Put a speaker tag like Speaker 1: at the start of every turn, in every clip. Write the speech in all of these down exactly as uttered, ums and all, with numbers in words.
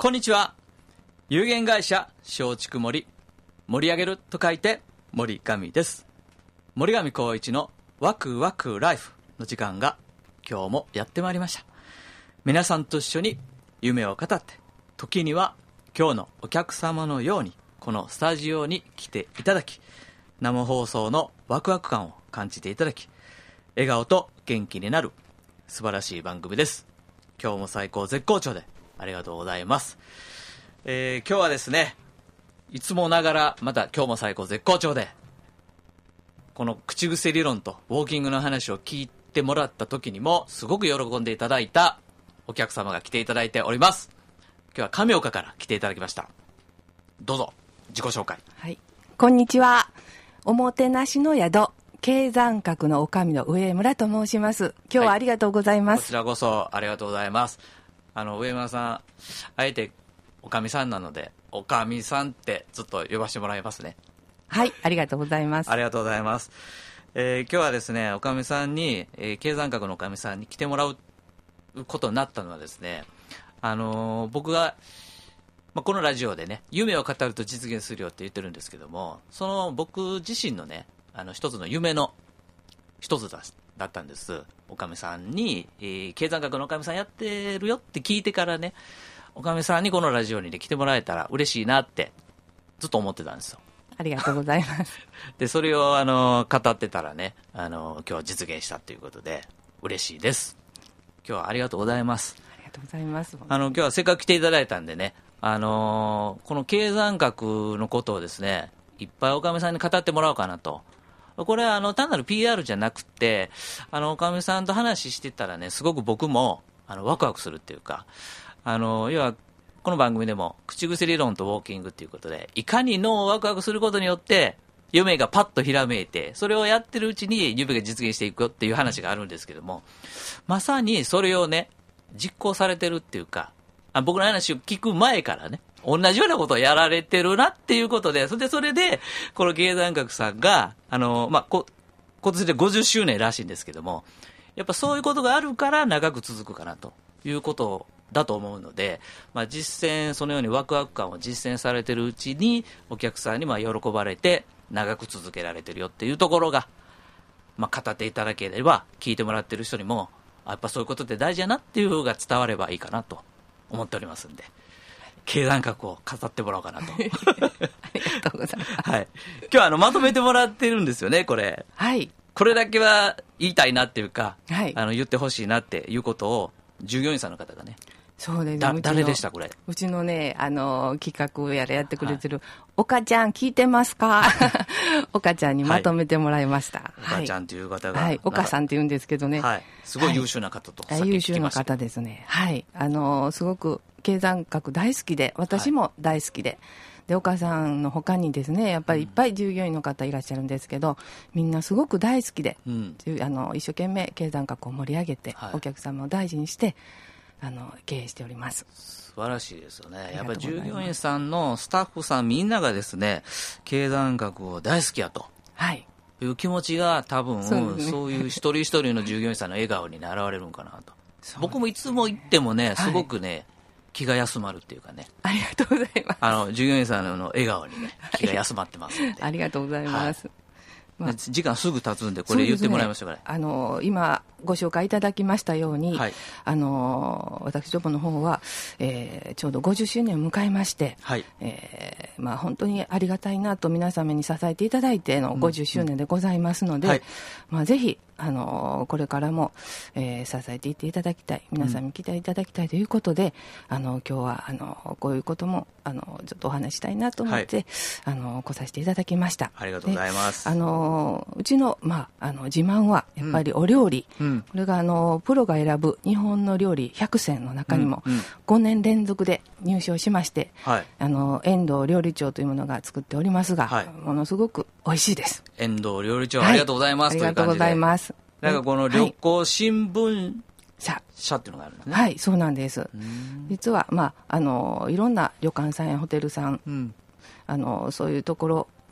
Speaker 1: こんにちは。有限会社松竹森、盛り上げると書いて森上です。森上光一のワクワクライフの時間が今日もやってまいりました。皆さんと一緒に夢を語って、時には今日のお客様のようにこのスタジオに来ていただき、生放送のワクワク感を感じていただき、笑顔と元気になる素晴らしい番組です。今日も最高絶好調でありがとうございます。えー、今日はですね、いつもながらまた今日も最高絶好調で、この口癖理論とウォーキングの話を聞いてもらった時にもすごく喜んでいただいたお客様が来ていただいております。今日は亀岡から来ていただきました。どうぞ自己紹介。
Speaker 2: はい、こんにちは。おもてなしの宿経山閣の女将の上村と申します。今日はありがとうございます。はい、
Speaker 1: こちらこそありがとうございます。あの上村さん、あえておかみさんなのでおかみさんってずっと呼ばせてもらいますね。
Speaker 2: はい、ありがとうございます。
Speaker 1: ありがとうございます。えー、今日はですね、おかみさんに、えー、経山閣のおかみさんに来てもらうことになったのはですね、あのー、僕が、まあ、このラジオでね、夢を語ると実現するよって言ってるんですけども、その僕自身のね、あの一つの夢の一つだだったんです。おかみさんに、えー、経山閣のおかみさんやってるよって聞いてからね、おかみさんにこのラジオに、ね、来てもらえたら嬉しいなってずっと思ってたんですよ。
Speaker 2: ありがとうございます。
Speaker 1: でそれをあの語ってたらね、あの今日は実現したということで嬉しいです。今日はありがとうございます。
Speaker 2: ありがとうございます。
Speaker 1: あの今日はせっかく来ていただいたんでね、あのこの経山閣のことをですね、いっぱいおかみさんに語ってもらおうかなと。これはあの単なる ピーアール じゃなくて、あのおかみさんと話してたらね、すごく僕もあのワクワクするっていうか、あの要はこの番組でも口癖理論とウォーキングということで、いかに脳をワクワクすることによって夢がパッとひらめいて、それをやってるうちに夢が実現していくよっていう話があるんですけども、まさにそれをね実行されてるっていうか、あ僕の話を聞く前からね、同じようなことをやられてるなっていうことで、それでそれでこの経山閣さんがあの、まあ、こ今年でごじゅっしゅうねんらしいんですけども、やっぱそういうことがあるから長く続くかなということだと思うので、まあ、実践、そのようにワクワク感を実践されてるうちにお客さんにまあ喜ばれて長く続けられてるよっていうところが、まあ、語っていただければ、聞いてもらってる人にもやっぱそういうことって大事だなっていうのが伝わればいいかなと思っておりますんで、経山閣を語ってもらおうかなとあり
Speaker 2: がとうございます。
Speaker 1: はい、今日はあのまとめてもらってるんですよね、これ。
Speaker 2: はい、
Speaker 1: これだけは言いたいなっていうか、
Speaker 2: はい、
Speaker 1: あの言ってほしいなっていうことを従業員さんの方がね。
Speaker 2: そうですね、
Speaker 1: だ誰でしたこれ。
Speaker 2: うちのね、あの企画やらやってくれてる、はい、おかちゃん聞いてますかおかちゃんにまとめてもらいました。
Speaker 1: はい、おかちゃんという方が、
Speaker 2: はい、おかさんって言うんですけどね、
Speaker 1: はい、すごい優秀な方と、
Speaker 2: はい、優秀な方ですね。はい、あのすごく経山閣大好きで、私も大好きで、はい、でお母さんの他にですね、やっぱりいっぱい従業員の方いらっしゃるんですけど、うん、みんなすごく大好きで、うん、あの一生懸命経山閣を盛り上げて、はい、お客様を大事にしてあの経営しております。
Speaker 1: 素晴らしいですよね。やっぱり従業員さんのスタッフさんみんながですね、経山閣を大好きやと、はい、いう気持ちが多分 そう、ね、そういう一人一人の従業員さんの笑顔に現れるんかなと。僕もいつも行ってもね、すごくね、はい、気が休まるっていうかね。
Speaker 2: ありがとうございます。
Speaker 1: あの従業員さんの笑顔にね、気が休まってますので
Speaker 2: ありがとうございます。
Speaker 1: はい、まあ、時間すぐ経つんでこれ言ってもらいましょうかね。
Speaker 2: あの今ご紹介いただきましたように、はい、あの私どもの方は、えー、ちょうどごじゅっしゅうねんを迎えまして、はい、えーまあ、本当にありがたいなと皆様に支えていただいてのごじゅっしゅうねんでございますので、うんうんはい、まあ、ぜひあのこれからも、えー、支えていっていただきたい、皆さんに来ていただきたいということで、うん、あの今日はあのこういうこともあのちょっとお話したいなと思って、はい、あの来させていただきました。
Speaker 1: ありがとうございます。
Speaker 2: あのうちの、まあ、あの自慢はやっぱりお料理、うん、これがあのプロが選ぶ日本の料理ひゃくせんの中にもごねん連続で入賞しまして、はい、あの遠藤料理長というものが作っておりますが、はい、ものすごく美味しいです。
Speaker 1: 遠藤料理長、はい、ありがとうございます。
Speaker 2: ありがとうございます。
Speaker 1: なんかこの旅行新聞社、社っていうのがあるんですね。
Speaker 2: はい、そうなんです。実は、まあ、あのいろんな旅館さんやホテルさん、うん、あのそういうところ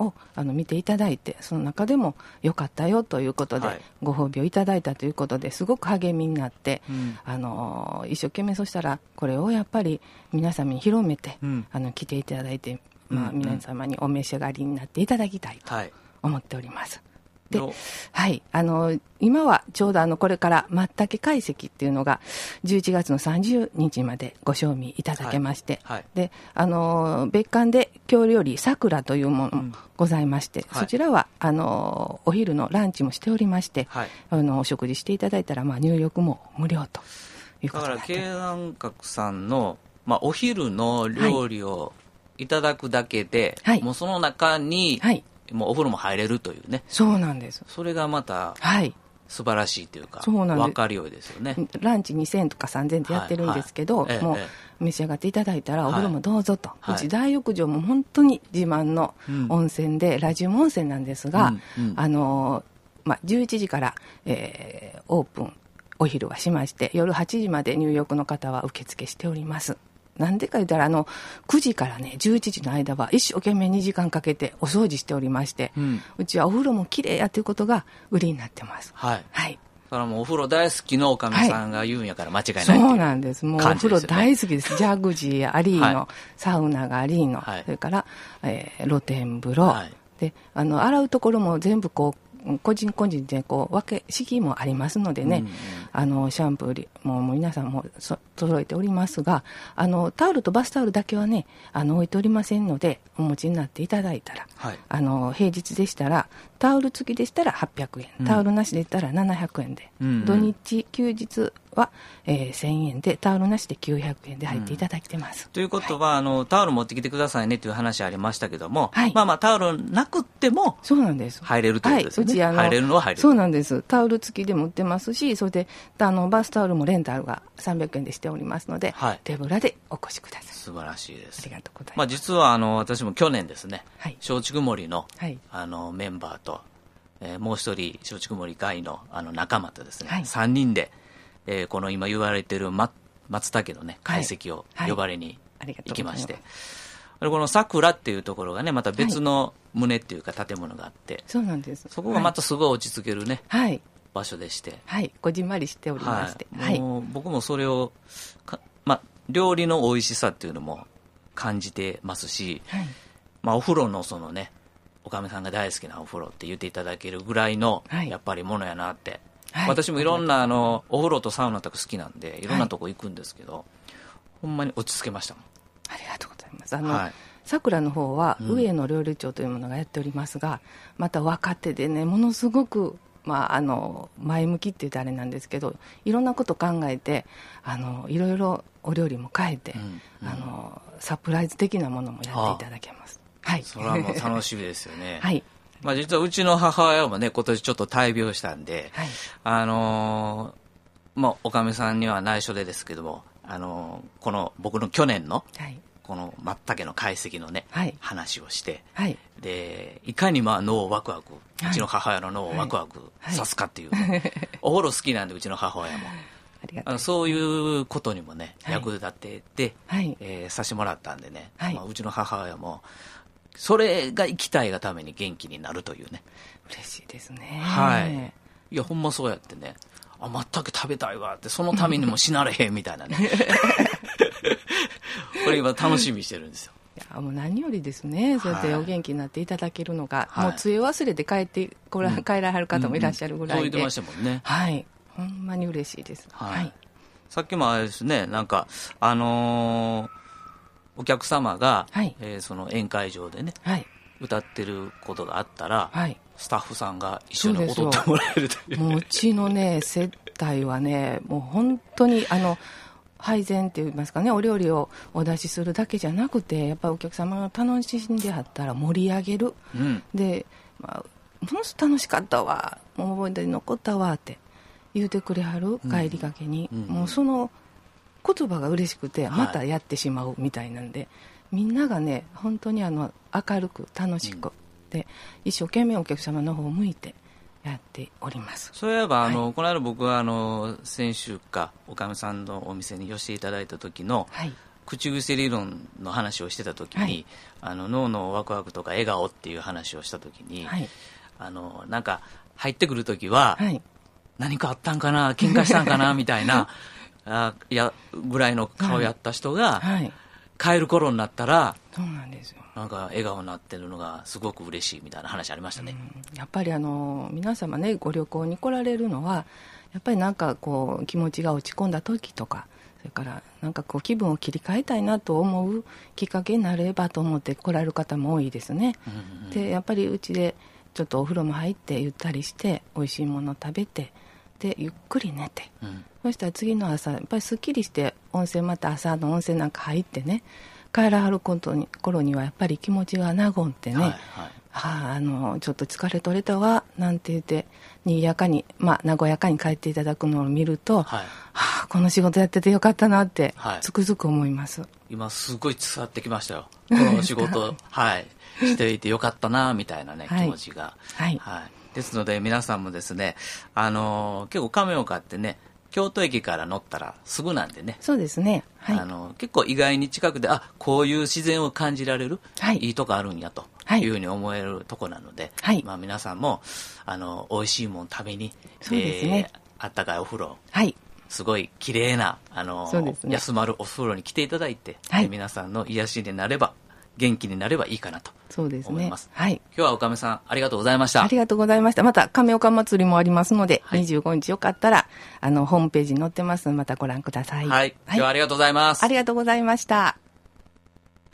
Speaker 2: をあの見ていただいて、その中でも良かったよということで、はい、ご褒美をいただいたということですごく励みになって、うん、あの一生懸命そしたらこれをやっぱり皆様に広めて、うん、あの来ていただいて、まあ、皆様にお召し上がりになっていただきたいと思っております。はいではい、あの今はちょうどあのこれからまったけ懐石っていうのがじゅういちがつのさんじゅうにちまでご賞味いただけまして、はいはい、であの別館で京料理さくらというものもございまして、うん、そちらはあのお昼のランチもしておりまして、はい、あのお食事していただいたら、まあ、入浴も無料ということで、
Speaker 1: だから京山閣さんの、まあ、お昼の料理をいただくだけで、はい、もうその中に、はいもうお風呂も入れるというね。
Speaker 2: そうなんです。
Speaker 1: それがまた素晴らしいというか、
Speaker 2: そうなんです。
Speaker 1: 分かりよいですよね。
Speaker 2: ランチにせんえんとかさんぜんえんでやってるんですけど、はいはい、もう召し上がっていただいたらお風呂もどうぞと、はい、うち大浴場も本当に自慢の温泉で、うん、ラジウム温泉なんですが、うんうん、あのまあ、じゅういちじから、えー、オープンお昼はしまして、夜はちじまで入浴の方は受付しております。なんでか言ったらあのくじからねじゅういちじの間は一生懸命にじかんかけてお掃除しておりまして、うん、うちはお風呂もきれいやということが売りになってます。はい、はい、
Speaker 1: だからもうお風呂大好きのおかみさんが言うんやから間違いない、
Speaker 2: はい、そうなんです。もうお風呂大好きです。ジャグジーありの、はい、サウナがありの、はい、それから、えー、露天風呂、はい、であの洗うところも全部こう個人個人でこう分け式もありますのでね、うんうん、あのシャンプーももう皆さんもそ揃えておりますが、あのタオルとバスタオルだけはねあの置いておりませんので、お持ちになっていただいたら、はい、あの平日でしたらタオル付きでしたらはっぴゃくえん、うん、タオルなしでしたらななひゃくえんで、うんうん、土日休日は、えー、せんえんで、タオルなしできゅうひゃくえんで入っていただいてます、
Speaker 1: うん、ということは、はい、あのタオル持ってきてくださいねという話ありましたけども、はい、まあまあタオルなくっても
Speaker 2: そうなんです
Speaker 1: 入れるということですね。はい、うちあの入れるのは入れる。
Speaker 2: そうなんです。タオル付きでも売ってますし、それであのバスタオルもレンタルがさんびゃくえんでしておりますので、はい、手ぶらでお越しください。
Speaker 1: 素晴らしいです。
Speaker 2: ありがとうございます。
Speaker 1: まあ、実はあの私も去年ですね、はい、松竹森 の,、はい、あのメンバーと、えー、もう一人松竹森会 の, あの仲間とですね、はい、さんにんで、えー、この今言われている、ま、松茸のね懐石を呼ばれに行きまして、はいはい、この桜っていうところがねまた別の棟っていうか建物があって、はい、
Speaker 2: そうなんです。
Speaker 1: そこがまたすごい落ち着けるね、はい、場所でして、
Speaker 2: はい、こじんまりしておりまして、はい、
Speaker 1: もう僕もそれをか、まあ、料理の美味しさっていうのも感じてますし、はい、まあ、お風呂のそのねおかみさんが大好きなお風呂って言っていただけるぐらいの、はい、やっぱりものやなって、はい、私もいろんなあのお風呂とサウナとか好きなんでいろんなとこ行くんですけど、はい、ほんまに落ち着けましたもん。
Speaker 2: ありがとうございます。あの、はい、桜の方は上野料理長というものがやっておりますが、うん、また若手でねものすごく、まあ、あの前向きって言うとあれなんですけど、いろんなこと考えてあのいろいろお料理も変えて、うんうん、あのサプライズ的なものもやっていただけます。はい、
Speaker 1: それはもう楽しみですよね。
Speaker 2: はい、
Speaker 1: まあ、実はうちの母親もね今年ちょっと大病したんで、はい、あのー、まあおかみさんには内緒でですけども、あのー、この僕の去年の、はい、この松茸の懐石のね、はい、話をして、はい、でいかにまあ脳をワクワク、はい、うちの母親の脳をワクワクさすかっていう、はいはい、お風呂好きなんでうちの母親もありがとう、あのそういうことにもね、はい、役立てて、はいえー、させてもらったんでね、はいまあ、うちの母親もそれが生きたいがために元気になるというね。
Speaker 2: 嬉しいですね。
Speaker 1: はい。いやほんまそうやってね、あ全く食べたいわってそのためにも死なれへんみたいなねこれ今楽しみにしてるんですよ。
Speaker 2: いやもう何よりですね、そうやってお元気になっていただけるのが、はい、もう杖忘れて帰ってこら、うん、帰らはる方もいらっしゃるぐらいで、うんうん、そう言ってましたもんね。はいほんまに嬉しいです。はい、はい、
Speaker 1: さっきもあれですね、なんかあのーお客様が、はいえー、その宴会場でね、はい、歌ってることがあったら、はい、スタッフさんが一緒に踊ってもらえるという。
Speaker 2: もううちのね接待はねもう本当にあの配膳って言いますかね、お料理をお出しするだけじゃなくてやっぱりお客様が楽しんではったら盛り上げる、うん、で、まあ、ものすごく楽しかったわもう覚えて残ったわって言うてくれはる、帰りがけに、うん、もうその言葉が嬉しくてまたやってしまうみたいなんで、はい、みんながね本当にあの明るく楽しく、うん、で一生懸命お客様の方を向いてやっております。
Speaker 1: そういえば、はい、あのこの間僕はあの先週かおかみさんのお店に寄せていただいた時の、はい、 口癖理論の話をしてた時に、はい、あの脳のワクワクとか笑顔っていう話をした時に、はい、あのなんか入ってくる時は、はい、何かあったんかな喧嘩したんかなみたいなあいやぐらいの顔やった人が、はいはい、帰る頃になったら
Speaker 2: そうなんですよ、
Speaker 1: なんか笑顔になってるのがすごく嬉しいみたいな話ありましたね。
Speaker 2: うん、やっぱりあの皆様ねご旅行に来られるのはやっぱりなんかこう気持ちが落ち込んだ時とか、それからなんかこう気分を切り替えたいなと思うきっかけになればと思って来られる方も多いですね。うんうん、でやっぱりうちでちょっとお風呂も入ってゆったりして美味しいもの食べてでゆっくり寝て、うん、そしたら次の朝やっぱりすっきりして温泉また朝の温泉なんか入ってね帰らはることに頃にはやっぱり気持ちが和んでね、はいはい、はあ、あのちょっと疲れ取れたわなんて言ってにぎやかに、まあ、和やかに帰っていただくのを見ると、はい、はあ、この仕事やっててよかったなってつくづく思います。はい、
Speaker 1: 今すごい伝わってきましたよこの仕事はいしていてよかったなみたいなね、はい、気持ちが、はいはい、ですので皆さんもですね、あの結構亀岡ってね京都駅から乗ったらすぐなんでね、
Speaker 2: そうですね、はい、
Speaker 1: あの結構意外に近くであこういう自然を感じられる、はい、いいとこあるんやというふうに思えるとこなので、はい、まあ、皆さんもあの美味しいもん食べに、
Speaker 2: そうですね、
Speaker 1: えー、あったかいお風呂、
Speaker 2: はい、
Speaker 1: すごい綺麗なあの、ね、休まるお風呂に来ていただいて、はい、皆さんの癒しになれば元気になればいいかなと思います。そうですね、はい、今日はおかめさんありがとうございました。
Speaker 2: ありがとうございました。また亀岡祭りもありますので、はい、にじゅうごにちよかったらあのホームページに載ってますのでまたご覧ください。
Speaker 1: はい、今日はありがとうございます。
Speaker 2: はい、ありがとうございました。